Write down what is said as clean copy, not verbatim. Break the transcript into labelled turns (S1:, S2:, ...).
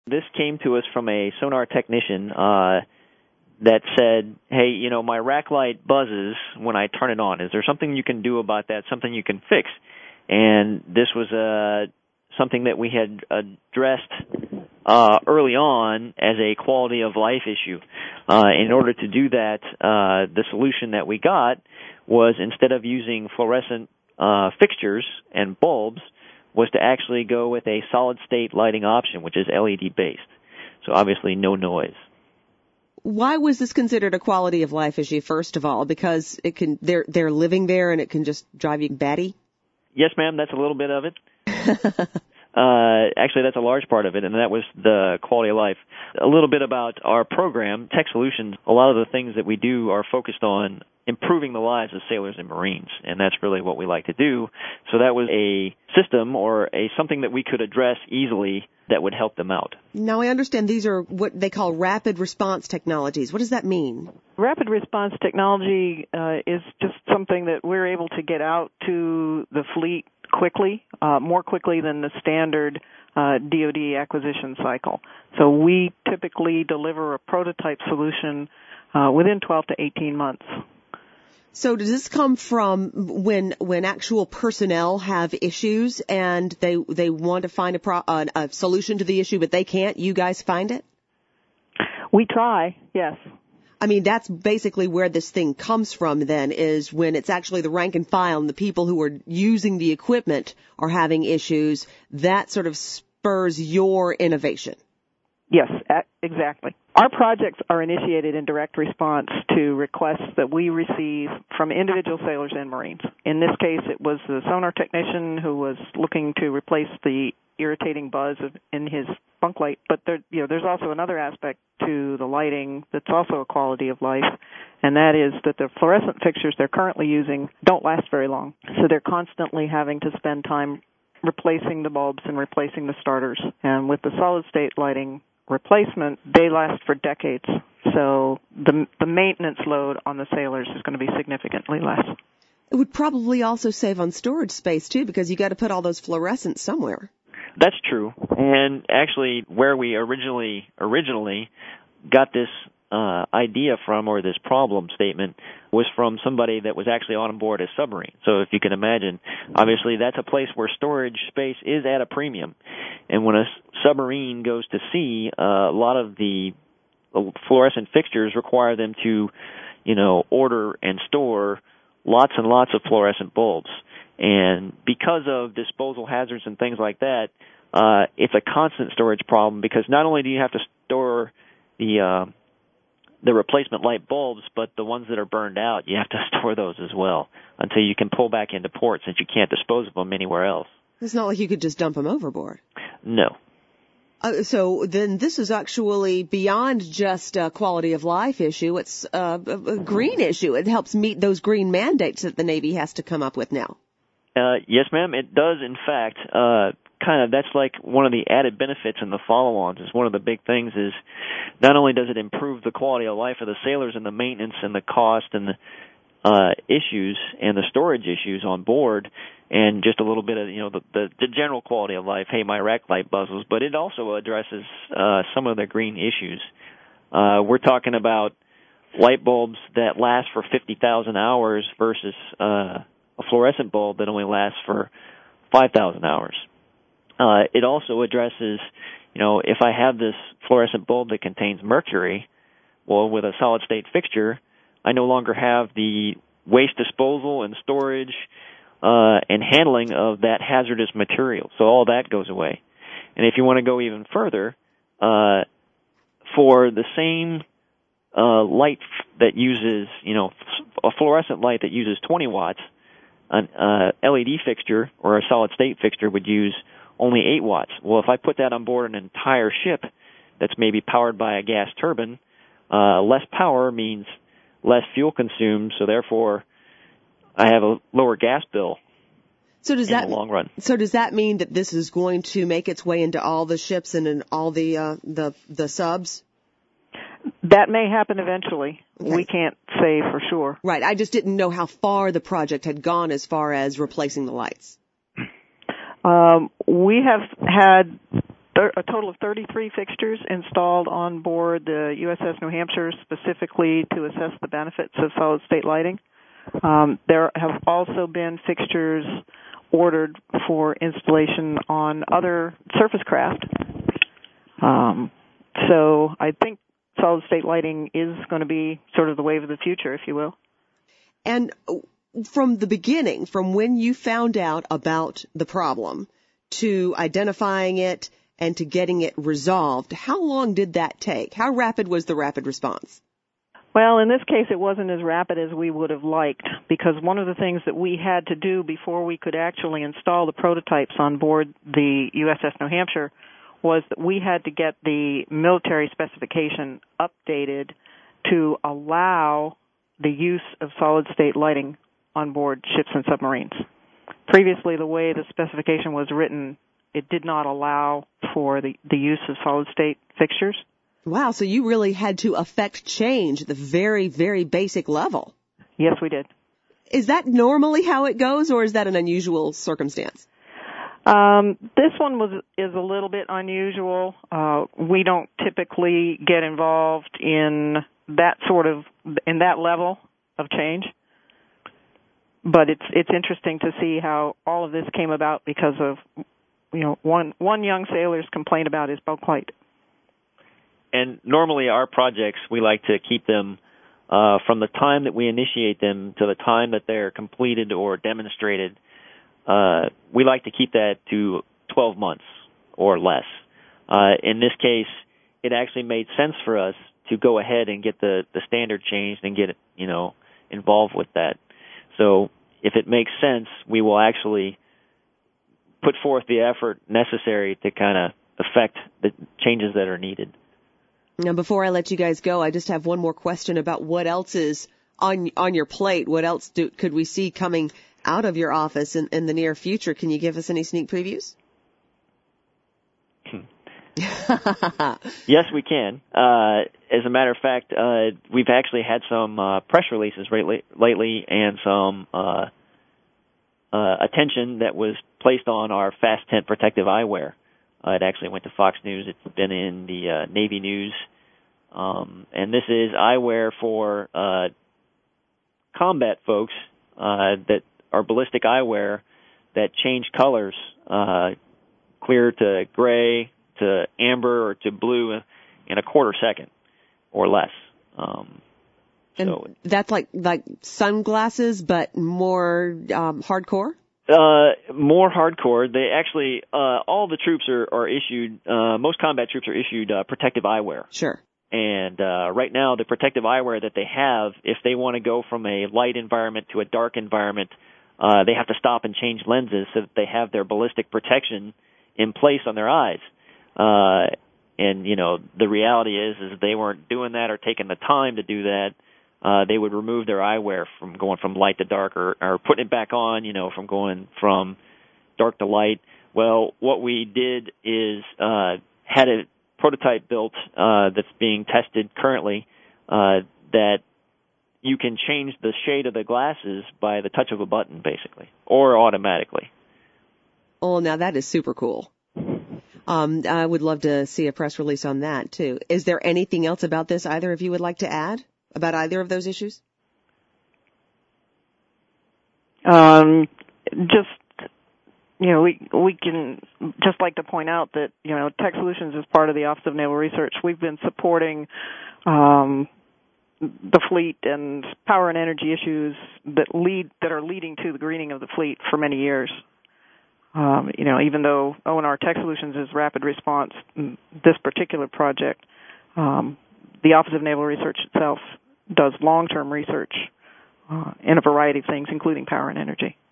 S1: This came to us from a sonar technician that said, hey, my rack light buzzes when I turn it on. Is there something you can do about that, something you can fix? And this was something that we had addressed early on as a quality of life issue. In order to do that, the solution that we got was, instead of using fluorescent fixtures and bulbs, was to actually go with a solid-state lighting option, which is LED-based. So obviously no noise.
S2: Why was this considered a quality of life issue, first of all? Because they're living there and it can just drive you batty?
S1: Yes, ma'am, that's a little bit of it. Actually, that's a large part of it, and that was the quality of life. A little bit about our program, Tech Solutions. A lot of the things that we do are focused on improving the lives of sailors and Marines, and that's really what we like to do. So that was a system or something that we could address easily that would help them out.
S2: Now, I understand these are what they call rapid response technologies. What does that mean?
S3: Rapid response technology is just something that we're able to get out to the fleet quickly, more quickly than the standard DoD acquisition cycle. So we typically deliver a prototype solution within 12 to 18 months.
S2: So does this come from when actual personnel have issues and they want to find a solution to the issue, but they can't? You guys find it?
S3: We try, yes.
S2: I mean, that's basically where this thing comes from then, is when it's actually the rank and file and the people who are using the equipment are having issues. That sort of spurs your innovation.
S3: Yes, exactly. Our projects are initiated in direct response to requests that we receive from individual sailors and Marines. In this case, it was the sonar technician who was looking to replace the irritating buzz in his bunk light. But there's also another aspect to the lighting that's also a quality of life, and that is that the fluorescent fixtures they're currently using don't last very long. So they're constantly having to spend time replacing the bulbs and replacing the starters. And with the solid-state lighting replacement, they last for decades. So the maintenance load on the sailors is going to be significantly less.
S2: It would probably also save on storage space, too, because you got to put all those fluorescents somewhere.
S1: That's true. And actually, where we originally got this idea from, or this problem statement, was from somebody that was actually on board a submarine. So if you can imagine, obviously that's a place where storage space is at a premium. And when a submarine goes to sea, a lot of the fluorescent fixtures require them to, order and store lots and lots of fluorescent bulbs. And because of disposal hazards and things like that, it's a constant storage problem, because not only do you have to store the replacement light bulbs, but the ones that are burned out, you have to store those as well until you can pull back into port, since you can't dispose of them anywhere else.
S2: It's not like you could just dump them overboard.
S1: No.
S2: So then this is actually beyond just a quality of life issue. It's a green issue. It helps meet those green mandates that the Navy has to come up with now.
S1: Yes, ma'am, it does, in fact. That's like one of the added benefits in the follow-ons. Is one of the big things is not only does it improve the quality of life of the sailors and the maintenance and the cost and the issues and the storage issues on board, and just a little bit of the general quality of life. Hey, my rack light buzzes, but it also addresses some of the green issues. We're talking about light bulbs that last for 50,000 hours versus a fluorescent bulb that only lasts for 5,000 hours. It also addresses, if I have this fluorescent bulb that contains mercury, well, with a solid-state fixture, I no longer have the waste disposal and storage and handling of that hazardous material. So all that goes away. And if you want to go even further, for the same light that uses, a fluorescent light that uses 20 watts, an LED fixture or a solid-state fixture would use only 8 watts. Well, if I put that on board an entire ship that's maybe powered by a gas turbine, less power means less fuel consumed, so therefore I have a lower gas bill in the long run.
S2: So does that mean that this is going to make its way into all the ships and in all the subs?
S3: That may happen eventually. Okay. We can't say for sure.
S2: Right. I just didn't know how far the project had gone as far as replacing the lights.
S3: We have had a total of 33 fixtures installed on board the USS New Hampshire specifically to assess the benefits of solid-state lighting. There have also been fixtures ordered for installation on other surface craft. So I think solid-state lighting is going to be sort of the wave of the future, if you will.
S2: And from the beginning, from when you found out about the problem to identifying it and to getting it resolved, how long did that take? How rapid was the rapid response?
S3: Well, in this case, it wasn't as rapid as we would have liked, because one of the things that we had to do before we could actually install the prototypes on board the USS New Hampshire was that we had to get the military specification updated to allow the use of solid-state lighting on board ships and submarines. Previously, the way the specification was written, it did not allow for the use of solid-state fixtures.
S2: Wow, so you really had to affect change at the very, very basic level.
S3: Yes, we did.
S2: Is that normally how it goes, or is that an unusual circumstance?
S3: This one is a little bit unusual. We don't typically get involved in that level of change. But it's interesting to see how all of this came about because of, one young sailor's complaint about his bulk light.
S1: And normally our projects, we like to keep them from the time that we initiate them to the time that they're completed or demonstrated. We like to keep that to 12 months or less. In this case, it actually made sense for us to go ahead and get the standard changed and get involved with that. So if it makes sense, we will actually put forth the effort necessary to kind of affect the changes that are needed.
S2: Now, before I let you guys go, I just have one more question about what else is on your plate. What else could we see coming out of your office in the near future? Can you give us any sneak previews?
S1: Yes, we can. As a matter of fact, we've actually had some press releases lately and some attention that was placed on our Fast Tent protective eyewear. It actually went to Fox News. It's been in the Navy News. And this is eyewear for combat folks that are ballistic eyewear that change colors, clear to gray, to amber, or to blue in a quarter second or less.
S2: And so that's like sunglasses, but more hardcore?
S1: More hardcore. They actually, all the troops are issued, most combat troops are issued protective eyewear.
S2: Sure.
S1: And right now, the protective eyewear that they have, if they want to go from a light environment to a dark environment, they have to stop and change lenses so that they have their ballistic protection in place on their eyes. And, the reality is they weren't doing that or taking the time to do that. They would remove their eyewear from going from light to dark or putting it back on, from going from dark to light. Well, what we did is had a prototype built that's being tested currently that you can change the shade of the glasses by the touch of a button, basically, or automatically.
S2: Oh, now that is super cool. I would love to see a press release on that, too. Is there anything else about this either of you would like to add about either of those issues?
S3: We can just like to point out that, Tech Solutions is part of the Office of Naval Research. We've been supporting the fleet and power and energy issues that are leading to the greening of the fleet for many years. Even though O&R Tech Solutions is rapid response, this particular project, the Office of Naval Research itself does long-term research in a variety of things, including power and energy.